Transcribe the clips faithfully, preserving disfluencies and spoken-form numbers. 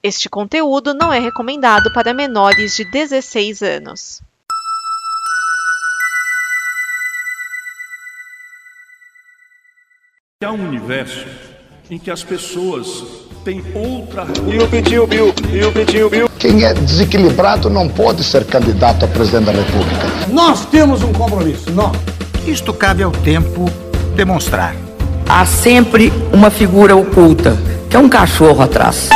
Este conteúdo não é recomendado para menores de dezesseis anos. Há um universo em que as pessoas têm outra... E o Pitinho Bill, e o Pitinho Bill. Quem é desequilibrado não pode ser candidato a presidente da República. Nós temos um compromisso, nós. Isto cabe ao tempo demonstrar. Há sempre uma figura oculta, que é um cachorro atrás.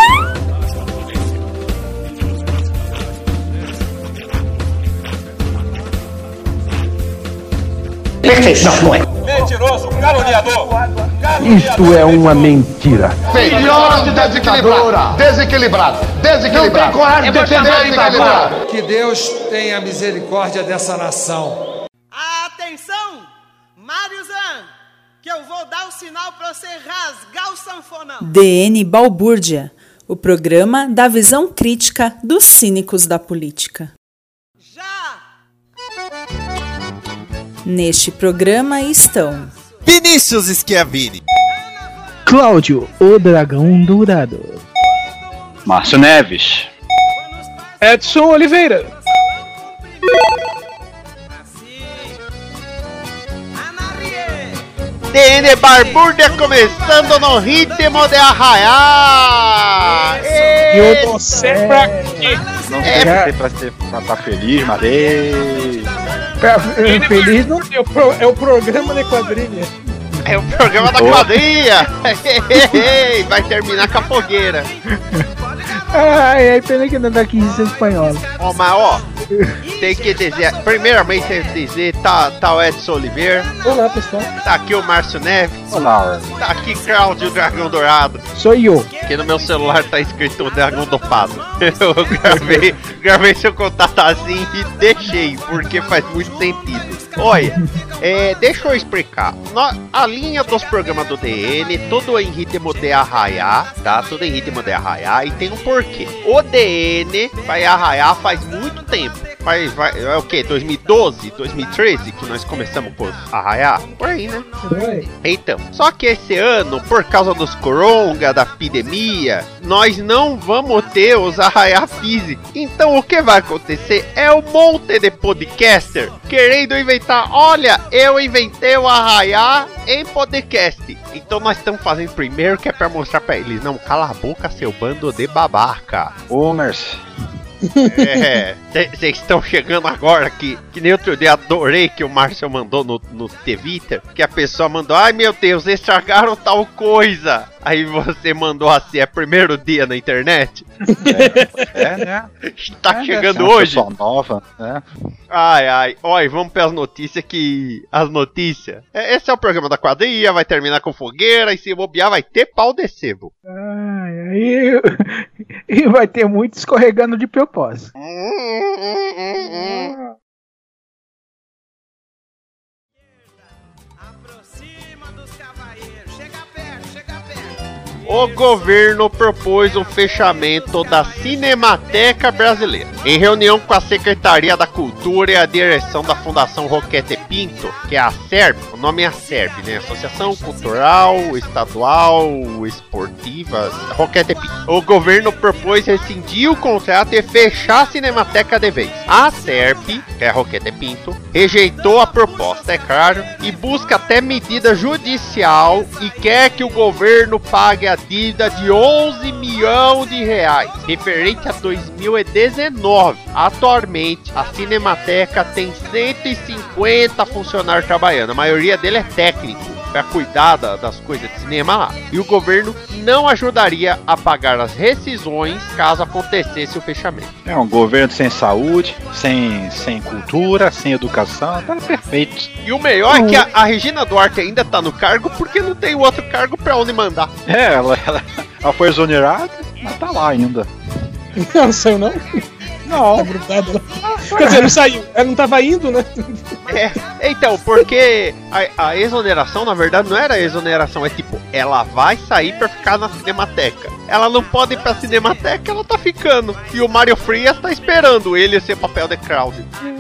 Perfeição, não é? Mentiroso, caluniador. Isto é uma mentira. Filhote de desequilibrado. Desequilibrado. Desequilibrado. Não tem coragem de defender desequilibrado. Que Deus tenha misericórdia dessa nação. Atenção, Mário Zan, que eu vou dar o sinal para você rasgar o sanfonão. D N Balbúrdia, o programa da visão crítica dos cínicos da política. Neste programa estão Vinícius Schiavini, Cláudio, o Dragão Dourado, Márcio Neves, Edson Oliveira, D N Balbúrdia começando no ritmo de arraiar. E eu tô sempre aqui. Não sei é... se pra estar pra tá feliz, mas ei. Feliz não é o, pro, é o programa de quadrilha. É o programa da quadrilha. Vai terminar com a fogueira. Ai, ai, pena que não dá aqui em espanhol. Ó, mas ó, tem que dizer, primeiramente tem que dizer, tá, tá o Edson Oliveira. Olá, pessoal. Tá aqui o Márcio Neves. Olá. Tá aqui Cláudio Dragão Dourado. Sou eu. Que no meu celular tá escrito Dragão Dopado. Eu gravei, gravei seu contato assim e deixei, porque faz muito sentido. Olha, é, deixa eu explicar. A linha dos programas do D N, tudo em ritmo de arraiar, tá? Tudo em ritmo de arraiar e tem um porquê. O D N vai arraiar faz muito tempo. Vai, vai, é o que? dois mil e doze, dois mil e treze que nós começamos por arraiar? Por aí, né? Então, só que esse ano, por causa dos coronga, da epidemia, nós não vamos ter os arraiar físicos. Então o que vai acontecer é um monte de podcaster querendo inventar. Olha, eu inventei o arraiar em podcast. Então nós estamos fazendo primeiro que é pra mostrar pra eles. Não, cala a boca, seu bando de babaca. Homers. É, vocês estão chegando agora que, que nem outro dia adorei que o Márcio mandou no, no Twitter, que a pessoa mandou, ai meu Deus, estragaram tal coisa. Aí você mandou assim, é primeiro dia na internet? É, é né? Tá é, chegando né? hoje? Nova, né? Ai, ai, olha, vamos para as notícias que... As notícias... Esse é o programa da quadrilha, vai terminar com fogueira, e se bobear vai ter pau de sebo. Ai, aí... E vai ter muito escorregando de propósito. Hum, hum, hum, hum. O governo propôs o fechamento da Cinemateca Brasileira. Em reunião com a Secretaria da Cultura e a direção da Fundação Roquete Pinto, que é a SERB, o nome é a SERB, né? Associação Cultural, Estadual, Esportiva, Roquete Pinto. O governo propôs rescindir o contrato e fechar a Cinemateca de vez. A SERB, que é a Roquete Pinto, rejeitou a proposta, é claro, e busca até medida judicial e quer que o governo pague a dívida de onze milhões de reais, referente a dois mil e dezenove. Atualmente, a Cinemateca tem cento e cinquenta funcionários trabalhando, a maioria dele é técnico, para cuidar das coisas de cinema lá. E o governo não ajudaria a pagar as rescisões caso acontecesse o fechamento. É um governo sem saúde, sem, sem cultura, sem educação, tá perfeito. E o melhor é que a, a Regina Duarte ainda tá no cargo porque não tem outro cargo pra onde mandar. É, ela, ela, ela foi exonerada, mas tá lá ainda. Não saiu não? Não. Tá grudado lá. Quer dizer, não saiu. Ela não tava indo, né? É, então, porque a, a exoneração, na verdade, não era exoneração. É tipo, ela vai sair pra ficar na Cinemateca. Ela não pode ir pra Cinemateca, ela tá ficando. E o Mário Frias tá esperando ele ser papel de Krause.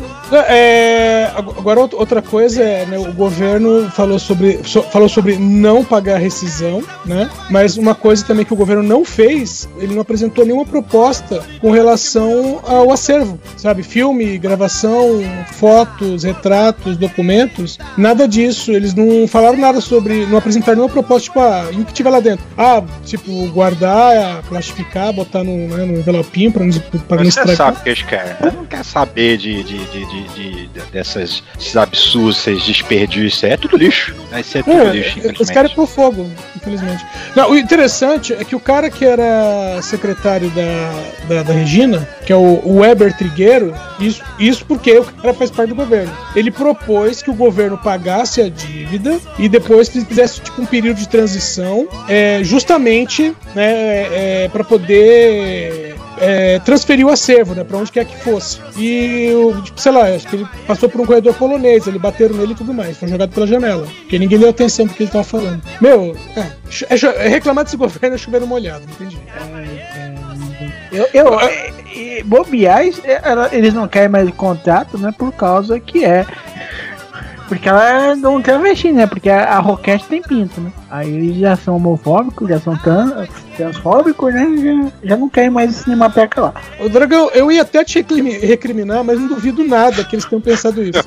É, agora outra coisa é, né, o governo falou sobre, so, falou sobre não pagar rescisão, né? Mas uma coisa também que o governo não fez, ele não apresentou nenhuma proposta com relação ao acervo, sabe? Filme, gravação, fotos, retratos, documentos, nada disso. Eles não falaram nada sobre, não apresentaram nenhuma proposta, tipo, ah, e o que tiver lá dentro? Ah, tipo, guardar, plastificar, botar no, né, no envelopinho pra não, pra não estragar. Você sabe o que eles querem, né? Não quer saber de, de, de, de, de, de dessas, esses absurdos, esses desperdícios. É tudo lixo. Vai ser tudo é, lixo, infelizmente. Os caras é pro fogo, infelizmente. Não, o interessante é que o cara que era secretário da, da, da Regina, que é o, o Weber Trigueiro, isso, isso porque o cara faz parte do governo. Ele propôs que o governo pagasse a dívida e depois que fizesse tipo um período de transição, é, justamente, né, é, para poder é, transferir o acervo, né, para onde quer que fosse. E, tipo, sei lá, acho que ele passou por um corredor polonês, ele bateram nele e tudo mais, foi jogado pela janela, porque ninguém deu atenção pro que ele tava falando. Meu, é, é, é reclamar desse governo é chover molhado, entendi. Eu, eu é, é, bobear, eles não querem mais contrato, né, por causa que é porque ela não quer mexer, né? Porque a, a Roquette tem pinto, né? Aí eles já são homofóbicos, já são trans, transfóbicos, né? Já, já não querem mais Cinemateca lá. Ô, Dragão, eu ia até te recriminar, mas não duvido nada que eles tenham pensado isso.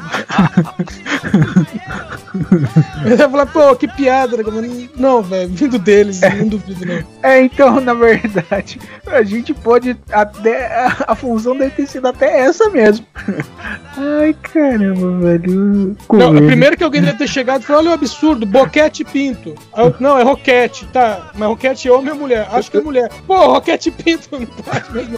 Eu ia falar, pô, que piada, Dragão. Não, velho, vindo deles, não duvido, não. É, então, na verdade, a gente pode até. A, a função deve ter sido até essa mesmo. Ai, caramba, velho. Não, primeiro que alguém deve ter chegado e falou: olha o absurdo, boquete e pinto. Aí eu, não, é Roquette, tá. Mas Roquette é homem ou mulher? Acho que é mulher. Pô, Roquette e pinto não pode mesmo.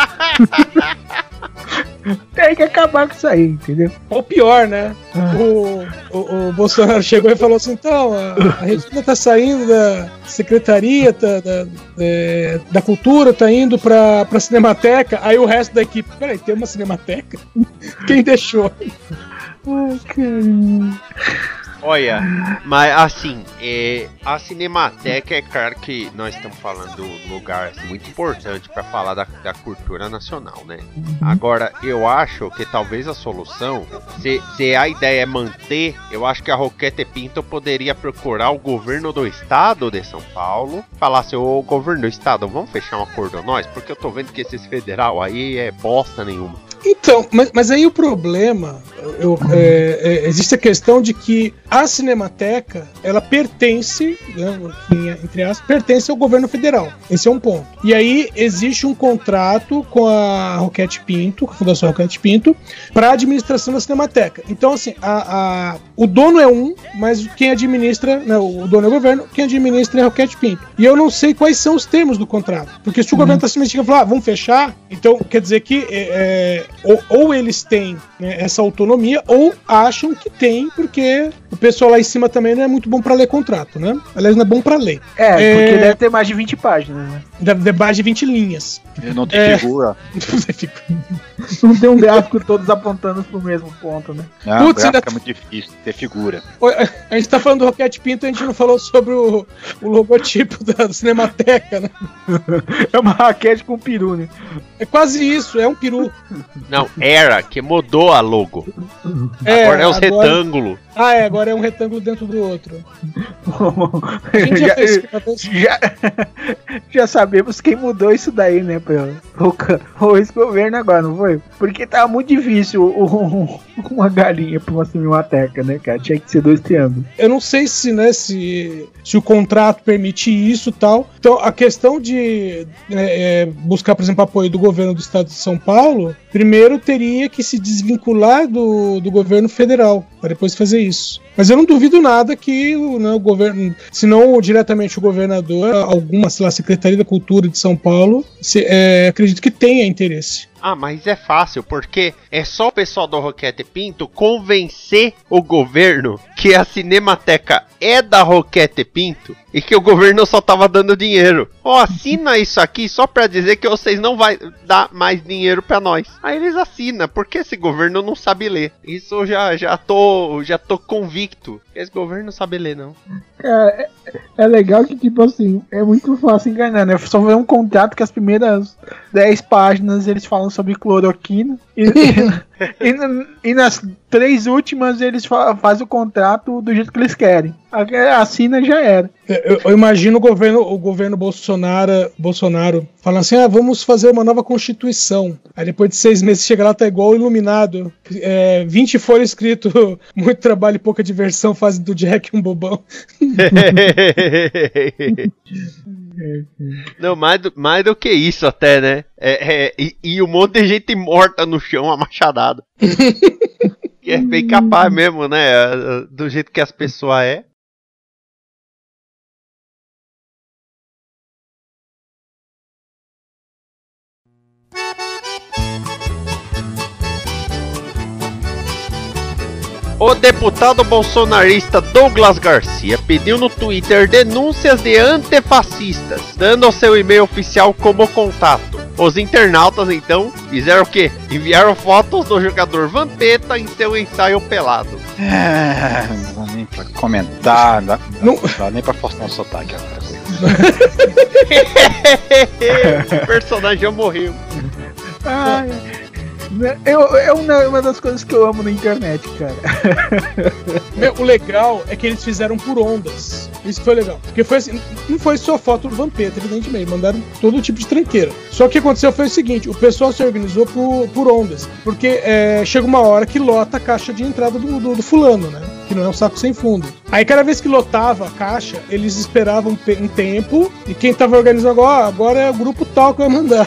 Tem que acabar com isso aí, entendeu? Ou pior, né? Ah. O, o, o Bolsonaro chegou e falou assim: então, a, a Regina tá saindo da secretaria tá, da, da, da cultura, tá indo pra, pra Cinemateca. Aí o resto da equipe: peraí, tem uma Cinemateca? Quem deixou? Ai, caramba. Olha, mas assim, é, a Cinemateca, é claro que nós estamos falando de um lugar assim, muito importante para falar da, da cultura nacional, né? Uhum. Agora, eu acho que talvez a solução, se, se a ideia é manter, eu acho que a Roquette Pinto poderia procurar o governo do estado de São Paulo, falar assim: ô governo do estado, vamos fechar um acordo nós? Porque eu tô vendo que esses federal aí é bosta nenhuma. Então, mas, mas aí o problema, eu, é, é, existe a questão de que a Cinemateca, ela pertence, né, entre aspas, pertence ao governo federal. Esse é um ponto. E aí existe um contrato com a Roquette Pinto, com a Fundação Roquette Pinto, para a administração da Cinemateca. Então, assim, a, a, o dono é um, mas quem administra, né, o dono é o governo, quem administra é a Roquette Pinto. E eu não sei quais são os termos do contrato. Porque se o uhum. governo está simplesmente falando, ah, vamos fechar, então quer dizer que é, Ou, ou eles têm, né, essa autonomia, ou acham que tem, porque o pessoal lá em cima também não é muito bom pra ler contrato, né? Aliás, não é bom pra ler. É, é... porque deve ter mais de vinte páginas, né? Deve ter mais de vinte linhas. E não tem é... figura. Não tem figura. Não tem um gráfico todos apontando pro mesmo ponto, né? Não, Putz, o gráfico ainda... é muito difícil ter figura. A gente tá falando do Roquette Pinto, a gente não falou sobre o, o logotipo da Cinemateca, né? É uma raquete com peru, né? É quase isso, é um peru. Não, era, que mudou a logo. É, agora é os agora... retângulos. Ah, é, agora é um retângulo dentro do outro. A gente já, já, fez... já, já sabemos quem mudou isso daí, né? O ex-governo agora, não foi? Porque tava muito difícil um, uma galinha pra uma cinemateca, né, cara? Tinha que ser dois triângulos. Eu não sei se, né, se, se o contrato permite isso e tal. Então, a questão de é, buscar, por exemplo, apoio do governo do estado de São Paulo, primeiro teria que se desvincular do, do governo federal, para depois fazer isso. Mas eu não duvido nada que, né, o governo, se não diretamente o governador, alguma, sei lá, Secretaria da Cultura de São Paulo, se, é, acredito que tenha interesse. Ah, mas é fácil, porque é só o pessoal do Roquette Pinto convencer o governo que a Cinemateca é da Roquette Pinto e que o governo só tava dando dinheiro. Ó, oh, assina isso aqui só pra dizer que vocês não vai dar mais dinheiro pra nós. Aí eles assinam, porque esse governo não sabe ler. Isso eu já, já, tô, já tô convicto Esse governo não sabe ler, não. Cara, é, é legal que, tipo assim, é muito fácil enganar, né? Só ver um contrato que as primeiras dez páginas eles falam sobre cloroquina e, e, e, e nas três últimas eles fa fazem o contrato do jeito que eles querem. Assina já era. Eu, eu imagino o governo, o governo Bolsonaro, Bolsonaro falando assim, ah, vamos fazer uma nova constituição. Aí depois de seis meses chega lá, tá igual o Iluminado. É, vinte folhas escrito, muito trabalho e pouca diversão, fazem do Jack um bobão. Não, mais do, mais do que isso até, né? É, é, e, e um monte de gente morta no chão, a machadada. Que é bem capaz mesmo, né? Do jeito que as pessoas é. O deputado bolsonarista Douglas Garcia pediu no Twitter denúncias de antefascistas, dando o seu e-mail oficial como contato. Os internautas, então, fizeram o quê? Enviaram fotos do jogador Vampeta em seu ensaio pelado. É, não dá nem pra comentar, não dá, não dá nem pra forçar um sotaque agora. O personagem já morreu. Ai, eu, é uma, uma das coisas que eu amo na internet, cara. Meu, o legal é que eles fizeram por ondas. Isso foi legal. Porque foi assim, não foi só foto do Vampeta, evidentemente. Mandaram todo tipo de tranqueira. Só que o que aconteceu foi o seguinte: o pessoal se organizou por, por ondas. Porque é, chega uma hora que lota a caixa de entrada do, do, do fulano, né? Que não é um saco sem fundo. Aí cada vez que lotava a caixa, eles esperavam um, um tempo. E quem tava organizando agora, ó, agora é o grupo tal que vai mandar.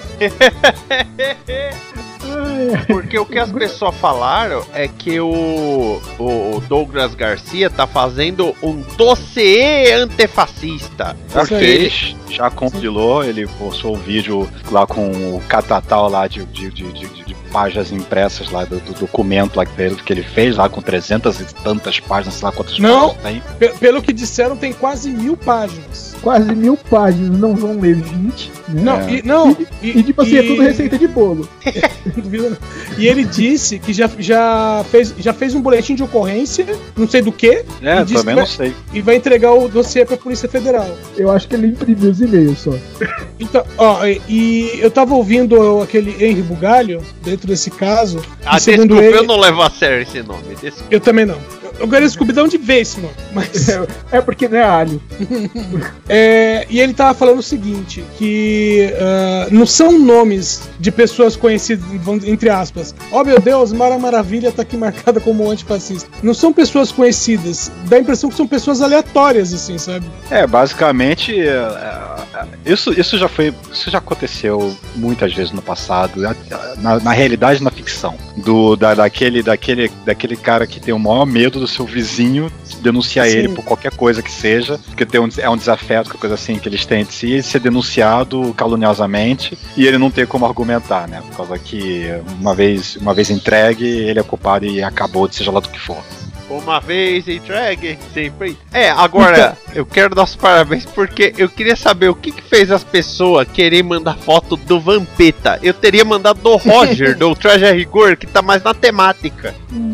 Porque o que as pessoas falaram é que o, o Douglas Garcia tá fazendo um dossiê antefascista. Já fez, já compilou, ele postou o vídeo lá com o catatal lá de, de, de, de, de páginas impressas lá do, do documento lá que ele fez lá com trezentas e tantas páginas, sei lá quantas não, páginas tem. Pelo que disseram, tem quase mil páginas. Quase mil páginas, não vão ler vinte. Né? Não, é. e, não e, e tipo assim, e... é tudo receita de bolo. E ele disse que já, já, fez, já fez um boletim de ocorrência, não sei do que. É, também vai, não sei. E vai entregar o dossiê pra Polícia Federal. Eu acho que ele imprimiu os e-mails só. Então, ó, e eu tava ouvindo aquele Henry Bugalho dentro desse caso. Ah, desculpa, ele, eu não levo a sério esse nome. Desculpa. Eu também não. Eu quero descobrir de onde veio esse nome. Mas... É porque não é alho. É, e ele tava falando o seguinte: que uh, não são nomes de pessoas conhecidas, entre aspas. Oh meu Deus, Mara Maravilha tá aqui marcada como antifascista. Não são pessoas conhecidas. Dá a impressão que são pessoas aleatórias, assim, sabe? É, basicamente, isso, isso já foi. Isso já aconteceu muitas vezes no passado. Na, na realidade, na ficção. Do, da, daquele, daquele, daquele cara que tem o maior medo do seu vizinho denunciar Sim. ele por qualquer coisa que seja, porque tem um, é um desafeto, qualquer coisa assim que eles têm de si, ser denunciado caluniosamente e ele não ter como argumentar, né? Por causa que uma vez, uma vez entregue, ele é culpado e acabou, seja lá do que for. Uma vez entregue, sempre. É, agora, eu quero dar os parabéns porque eu queria saber o que, que fez as pessoas querer mandar foto do Vampeta. Eu teria mandado do Roger, do Traje a Rigor, que tá mais na temática.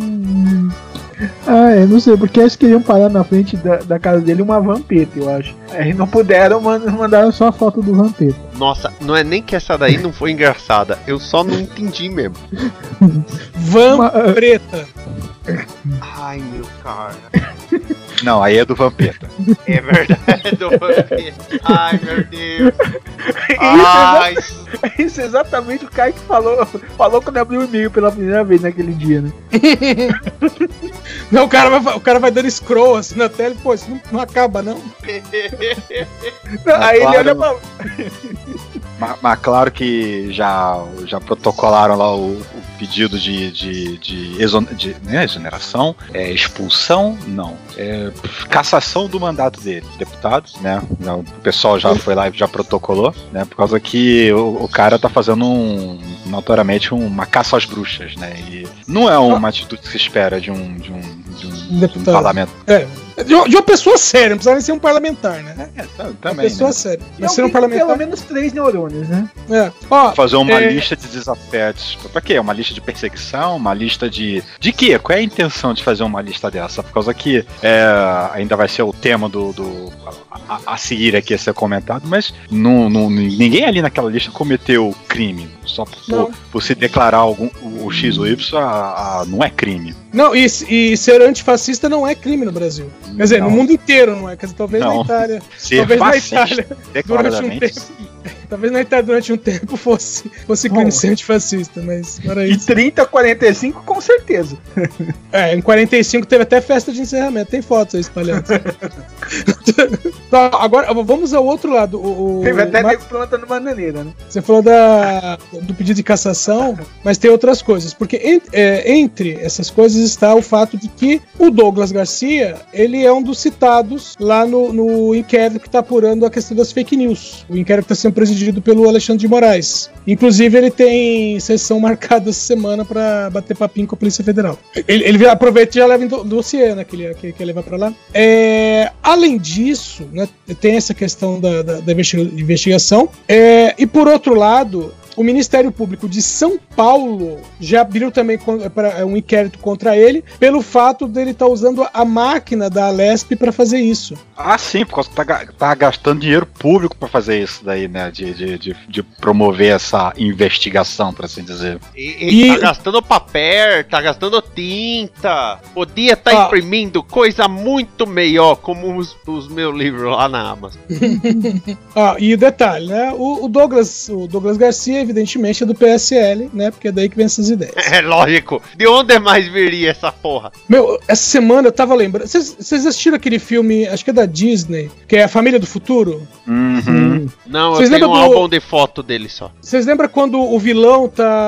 Ah, eu não sei, porque eles queriam parar na frente da, da casa dele uma Vampeta, eu acho. Aí não puderam, mandaram só a foto do Vampeta. Nossa, não é nem que essa daí não foi engraçada, eu só não entendi mesmo. Vampeta. Ai, meu cara. Não, aí é do Vampeta. É verdade, é do Vampeta. Ai, meu Deus. Ai. Isso, é, isso é exatamente o cara que falou, falou quando abriu o e-mail pela primeira vez naquele dia, né? Não, o cara vai, o cara vai dando scroll assim na tela e, pô, isso não, não acaba, não. não aí claro, ele olha pra... mas, mas claro que já, já protocolaram lá o, o pedido de, de, de, exon, de né, exoneração, é, expulsão, não, é, cassação do mandato dele, deputados, né? O pessoal já foi lá e já protocolou, né? Por causa que o, o cara tá fazendo um, notoriamente uma caça às bruxas, né? E não é uma atitude que se espera de um, de um, de um, de um parlamento. É. De uma, de uma pessoa séria, não precisa nem ser um parlamentar, né? É, também, uma pessoa né? séria. Mas ser um parlamentar. Pelo menos três neurônios, né? É. Ó, fazer uma é... lista de desafetos. Pra quê? Uma lista de perseguição? Uma lista de. De quê? Qual é a intenção de fazer uma lista dessa? Por causa que é, ainda vai ser o tema do. do a, a seguir aqui a ser comentado, mas não, não, ninguém ali naquela lista cometeu crime. Só por, por se declarar algum, o, o X ou Y, a, a, não é crime. Não, e, e ser antifascista não é crime no Brasil. Quer dizer, não. No mundo inteiro não é. Quer dizer, talvez não. Na Itália. Ser talvez fascista, na Itália durante um tempo. Sim. Talvez na Itália durante um tempo fosse, fosse crime ser antifascista, mas para isso. De trinta a quarenta e cinco, com certeza. É, em quarenta e cinco teve até festa de encerramento, tem fotos aí espalhadas. Tá, agora vamos ao outro lado. O, o, teve até Mar... nego plantando bananeira, né? Você falou da, do pedido de cassação, mas tem outras coisas, porque en, é, entre essas coisas está o fato de que o Douglas Garcia, ele é um dos citados lá no, no inquérito que está apurando a questão das fake news. O inquérito está sendo presidido pelo Alexandre de Moraes. Inclusive, ele tem sessão marcada essa semana para bater papinho com a Polícia Federal. Ele, ele aproveita e já leva em do, dossiê, né, que ele que, que levar para lá. É, além disso, né, tem essa questão da, da, da investigação. É, e por outro lado, o Ministério Público de São Paulo já abriu também um inquérito contra ele pelo fato dele estar tá usando a máquina da Alesp para fazer isso. Ah, sim, porque tá, tá gastando dinheiro público para fazer isso daí, né? De, de, de, de promover essa investigação, por assim dizer. E, e tá gastando papel, tá gastando tinta. Podia estar tá ah. imprimindo coisa muito melhor, como os, os meus livros lá na Amazon. Ah, e o detalhe, né? O, o, Douglas, o Douglas Garcia, evidentemente, é do P S L, né? Porque é daí que vem essas ideias. É lógico. De onde mais viria essa porra? Meu, essa semana eu tava lembrando. Vocês assistiram aquele filme, acho que é da Disney, que é A Família do Futuro? Uhum. Não, Cês eu tenho um do... álbum de foto dele só. Vocês lembram quando o vilão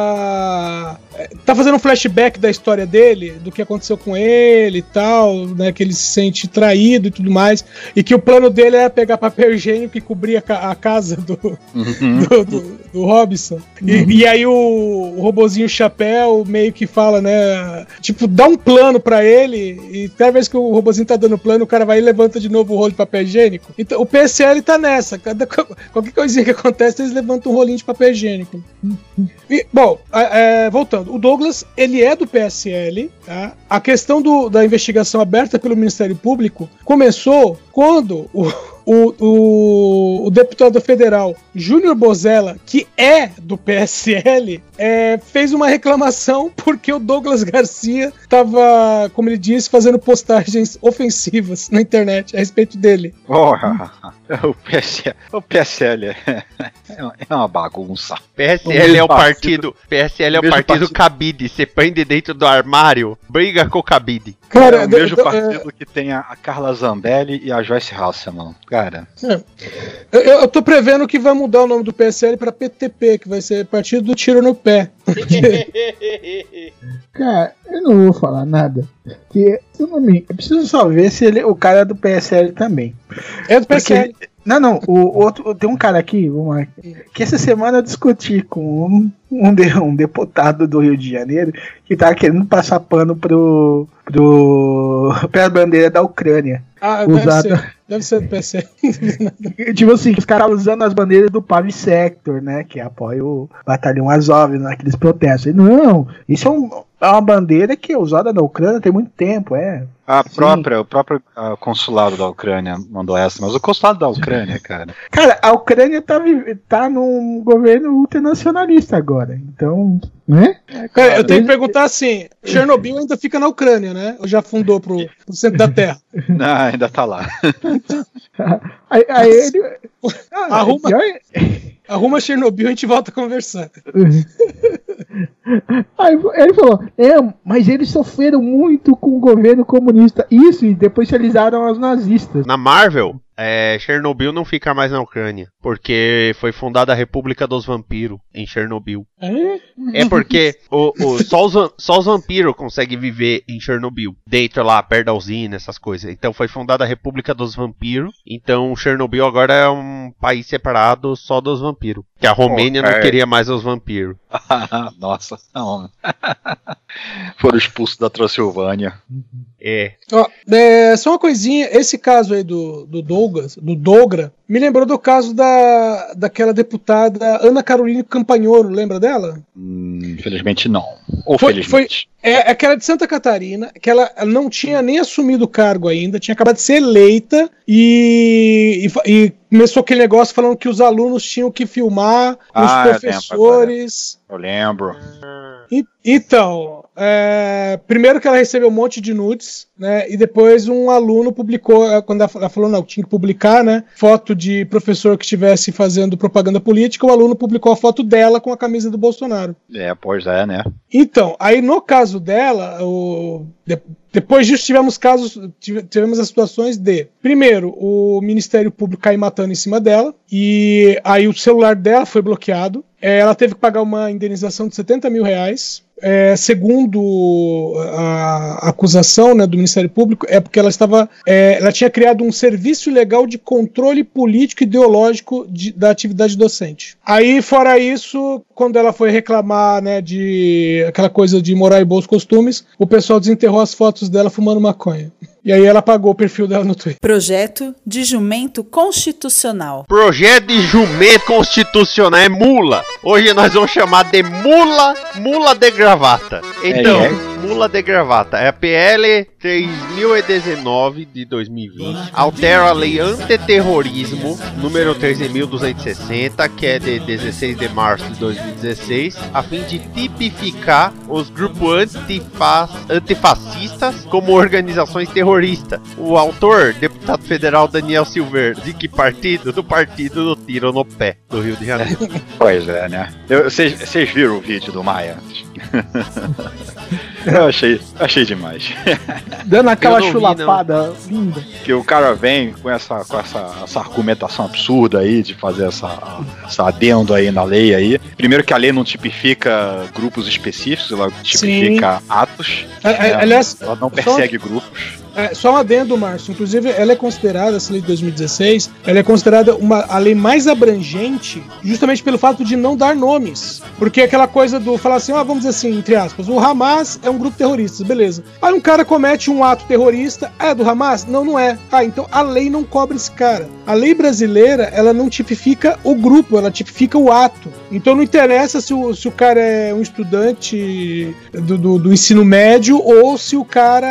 tá... tá fazendo um flashback da história dele, do que aconteceu com ele e tal, né? Que ele se sente traído e tudo mais, e que o plano dele era pegar papel higiênico e cobrir a, a casa do, uhum. do, do, do Robson. Uhum. E, e aí o, o robozinho chapéu meio que fala, né? Tipo, dá um plano pra ele, e cada vez que o robozinho tá dando plano, o cara vai e levanta de novo o rolo de papel higiênico. Então o P S L tá nessa. Cada, qualquer coisinha que acontece, eles levantam um rolinho de papel higiênico. E, bom, é, voltando. O Douglas, ele é do P S L, tá? A questão do, da investigação aberta pelo Ministério Público começou quando o, o, o, o deputado federal Júnior Bozella, que é do P S L, é, fez uma reclamação porque o Douglas Garcia estava, como ele disse, fazendo postagens ofensivas na internet a respeito dele. Porra, o P S L, o P S L é, é uma bagunça. P S L é o partido, P S L é o partido, partido Cabide. Você prende dentro do armário, briga com o Cabide. Cara, é o mesmo partido é... que tem a Carla Zambelli e a Joyce Hasselman, cara. É. Eu, eu tô prevendo que vai mudar o nome do P S L pra P T P, que vai ser Partido do Tiro no Pé. Cara, eu não vou falar nada. Que eu, não me... eu preciso só ver se ele, o cara é do P S L também. É do P S L. Porque... Não, não, o outro, tem um cara aqui, uma, que essa semana eu discuti com um, um, de, um deputado do Rio de Janeiro que tá querendo passar pano pro, pro, pra bandeira da Ucrânia. Ah, usada... deve ser, deve ser do P S L. Tipo assim, os caras usando as bandeiras do Pavi Sector, né, que apoia o Batalhão Azov naqueles protestos. E, não, isso é, um, é uma bandeira que é usada na Ucrânia tem muito tempo, é. A própria, o próprio uh, consulado da Ucrânia mandou essa, mas o consulado da Ucrânia, cara. Cara, a Ucrânia tá, tá num governo ultranacionalista agora, então, né? Cara, eu tenho que perguntar assim, Chernobyl ainda fica na Ucrânia, né? Ou já fundou pro, pro centro da Terra? Não, ainda tá lá. aí, aí ele... Ah, arruma, arruma Chernobyl e a gente volta a conversar. Aí ele falou, é, mas eles sofreram muito com o governo comunista. Isso, e depois se aliaram aos nazistas. Na Marvel, é, Chernobyl não fica mais na Ucrânia, porque foi fundada a República dos Vampiros em Chernobyl. É, é porque o, o, só, os, só os vampiros conseguem viver em Chernobyl, dentro lá, perto da usina, essas coisas. Então foi fundada a República dos Vampiros. Então Chernobyl agora é um país separado só dos vampiros. Que a Romênia oh, é. não queria mais os vampiros. Nossa, não. Foram expulsos da Transilvânia. É. Ó, é, só uma coisinha, esse caso aí do, do Douglas, do Dogra, me lembrou do caso da, daquela deputada Ana Carolina Campagnolo, lembra dela? Hum, infelizmente não. Ou foi, felizmente. Foi, é aquela de Santa Catarina, que ela não tinha nem assumido o cargo ainda, tinha acabado de ser eleita e, e, e começou aquele negócio falando que os alunos tinham que filmar ah, os professores. Eu lembro. Eu lembro. E, então, é, primeiro que ela recebeu um monte de nudes, né? E depois um aluno publicou, quando ela falou, não, tinha que publicar, né? Foto de professor que estivesse fazendo propaganda política, o aluno publicou a foto dela com a camisa do Bolsonaro. É, pois é, né? Então, aí no caso dela, o, de, depois disso tivemos casos, tivemos as situações de, primeiro, o Ministério Público cair matando em cima dela, e aí o celular dela foi bloqueado. Ela teve que pagar uma indenização de setenta mil reais. É, segundo a acusação, né, do Ministério Público, é porque ela estava, é, ela tinha criado um serviço ilegal de controle político e ideológico de, da atividade docente. Aí, fora isso, quando ela foi reclamar, né, de aquela coisa de moral e bons costumes, o pessoal desenterrou as fotos dela fumando maconha. E aí ela apagou o perfil dela no Twitter. Projeto de jumento constitucional. Projeto de jumento constitucional é mula. Hoje nós vamos chamar de mula, mula de gravata. Então, é, é. mula de gravata. É a P L três mil e dezenove de dois mil e vinte. Altera a lei antiterrorismo número treze mil duzentos e sessenta, que é de dezesseis de março de dois mil e dezesseis, a fim de tipificar os grupos antifa antifascistas como organizações terroristas. O autor, deputado federal Daniel Silveira, de que partido? Do partido do tiro no pé do Rio de Janeiro. Pois é, né? Vocês viram o vídeo do Maia? Eu achei, achei demais. Dando aquela chulapada linda. Que o cara vem com essa, com essa, essa argumentação absurda aí de fazer essa, essa adendo aí na lei aí. Primeiro que a lei não tipifica grupos específicos, ela tipifica Sim. atos. É, né? Aliás, ela não persegue só, grupos. É, só um adendo, Márcio. Inclusive, ela é considerada, essa lei de dois mil e dezesseis, ela é considerada uma, a lei mais abrangente justamente pelo fato de não dar nomes. Porque aquela coisa do falar assim, ah, vamos dizer assim, entre aspas, o Hamas é um grupo terrorista, beleza. Aí um cara comete um ato terrorista, é do Hamas? Não, não é. Ah, então a lei não cobre esse cara. A lei brasileira, ela não tipifica o grupo, ela tipifica o ato. Então não interessa se o, se o cara é um estudante do, do, do ensino médio ou se o cara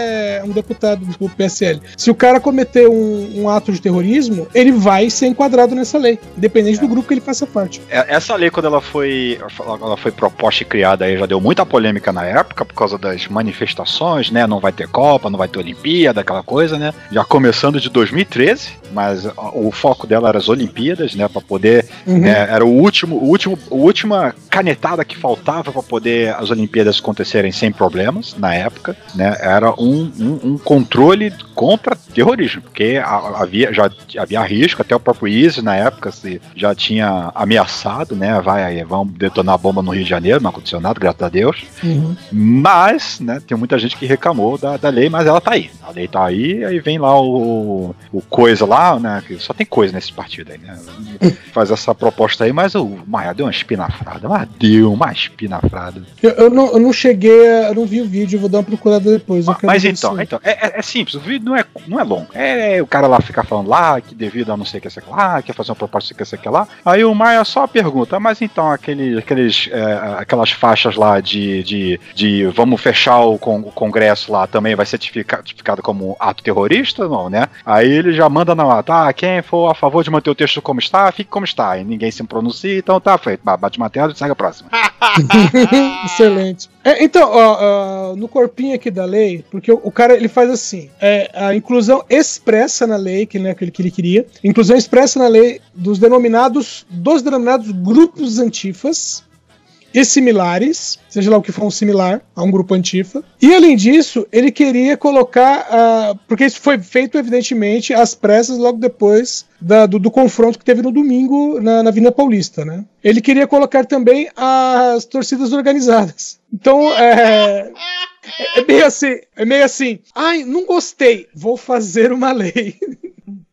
é um deputado do P S L. Se o cara cometer um, um ato de terrorismo, ele vai ser enquadrado nessa lei, independente é. do grupo que ele faça parte. Essa lei, quando ela foi, ela foi proposta e criada, aí já deu muita polêmica na época, por causa das manifestações, né? Não vai ter Copa, não vai ter Olimpíada, aquela coisa, né? Já começando de dois mil e treze, mas o foco dela era as Olimpíadas, né? Para poder, uhum. né, era o último, o último, a última canetada que faltava para poder as Olimpíadas acontecerem sem problemas na época, né? Era um, um, um controle contra terrorismo, porque havia, já havia risco, até o próprio ISIS na época se já tinha ameaçado, né? Vai aí, vamos detonar a bomba no Rio de Janeiro, não aconteceu nada, graças a Deus. Uhum. Mas, né, tem muita gente que reclamou da, da lei, mas ela tá aí. A lei tá aí, aí vem lá o, o coisa lá, né? Que só tem coisa nesse partido aí, né? Faz essa proposta aí, mas o Maia deu uma espinafrada, mas deu uma espinafrada. Eu, eu, não, eu não cheguei, a, eu não vi o vídeo, eu vou dar uma procurada depois. Mas, mas então, então é, é, é simples, o vídeo não é, não é longo. É, é o cara lá ficar falando lá que devido a não sei o que sei lá, quer fazer uma proposta que sei que lá. Aí o Maia só pergunta, mas então aquele, aqueles, é, aquelas faixas lá de, de, de vamos fechar o, con o Congresso lá também vai ser tipificado como ato terrorista? Não, né? Aí ele já manda na lata, tá, quem for a favor de manter o texto como está, fique como está. E ninguém se pronuncia, então tá feito. Bate uma tela e segue a próxima. Excelente. É, então, ó, ó, no corpinho aqui da lei, porque o, o cara ele faz assim, é, a inclusão expressa na lei, que, né, aquele que ele queria, inclusão expressa na lei dos denominados, dos denominados grupos antifas e similares, seja lá o que for um similar a um grupo antifa. E além disso, ele queria colocar, uh, porque isso foi feito evidentemente às pressas logo depois da, do, do confronto que teve no domingo na, na Avenida Paulista, né? Ele queria colocar também as torcidas organizadas. Então, é, é meio assim, é meio assim, ai, não gostei, vou fazer uma lei.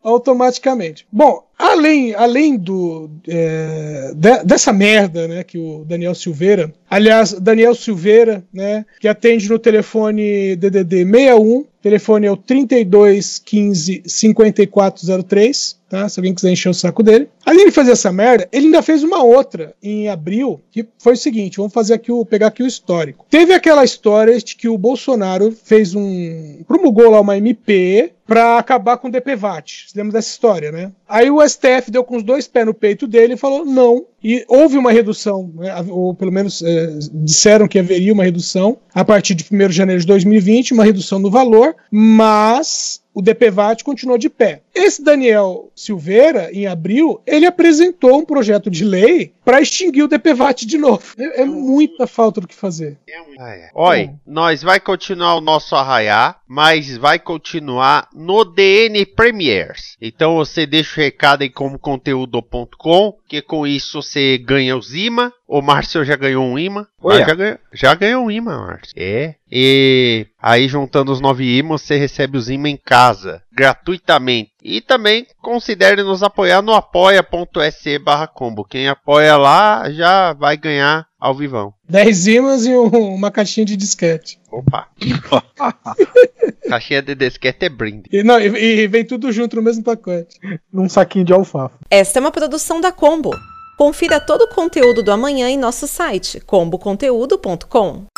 automaticamente. Bom, além, além do, é, de, dessa merda, né, que o Daniel Silveira, aliás, Daniel Silveira, né, que atende no telefone D D D sessenta e um, telefone é o trinta e dois, quinze, cinquenta e quatro zero três, tá? Se alguém quiser encher o saco dele. Além de fazer essa merda, ele ainda fez uma outra em abril, que foi o seguinte, vamos fazer aqui o, pegar aqui o histórico. Teve aquela história de que o Bolsonaro fez um, promulgou lá uma M P para acabar com o D P V A T. Você lembra dessa história, né? Aí o S T F deu com os dois pés no peito dele e falou não. E houve uma redução, né, ou pelo menos é, disseram que haveria uma redução a partir de primeiro de janeiro de dois mil e vinte, uma redução no valor, mas o D P V A T continuou de pé. Esse Daniel Silveira, em abril, ele apresentou um projeto de lei para extinguir o D P V A T de novo. É, é muita falta do que fazer. Oi, nós vai continuar o nosso arraiar, mas vai continuar no D N Premiers. Então você deixa o recado aí como conteúdo ponto com, que com isso você ganha os imãs. O Márcio já ganhou um imã. Ah, já, ganhou, já ganhou um imã, Márcio. É. E aí, juntando os nove imãs, você recebe os imãs em casa, gratuitamente. E também considere nos apoiar no apoia.se barra combo. Quem apoia lá já vai ganhar ao vivão. dez imãs e um, uma caixinha de disquete. Opa. Caixinha de disquete é brinde. E, não, e, e vem tudo junto no mesmo pacote. Num saquinho de alfafa. Esta é uma produção da Combo. Confira todo o conteúdo do amanhã em nosso site combo conteúdo ponto com.